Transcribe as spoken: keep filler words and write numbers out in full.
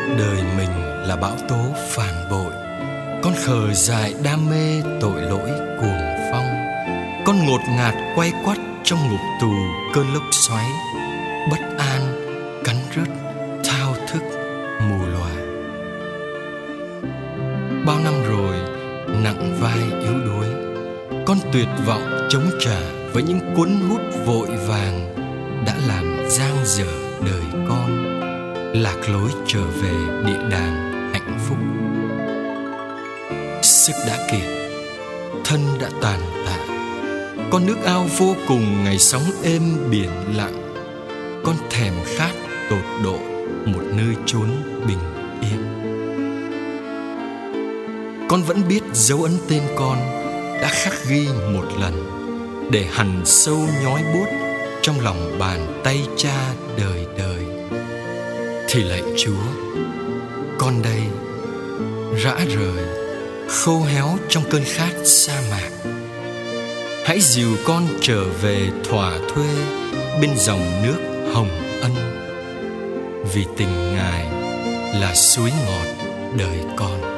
Đời mình là bão tố phản bội, con khờ dại đam mê tội lỗi cuồng phong, con ngột ngạt quay quắt trong ngục tù cơn lốc xoáy, bất an cắn rứt thao thức mù lòa. Bao năm rồi nặng vai yếu đuối, con tuyệt vọng chống trả với những cuốn hút vội vàng đã làm dang dở đời con, lạc lối trở về địa đàng hạnh phúc. Sức đã kiệt, thân đã tàn tạ, con nước ao vô cùng ngày sóng êm biển lặng, con thèm khát tột độ một nơi chốn bình yên. Con vẫn biết dấu ấn tên con đã khắc ghi một lần, để hằn sâu nhói buốt trong lòng bàn tay cha đời đời. Thì lạy Chúa, con đây rã rời, khô héo trong cơn khát sa mạc. Hãy dìu con trở về thỏa thuê bên dòng nước hồng ân, vì tình Ngài là suối ngọt đời con.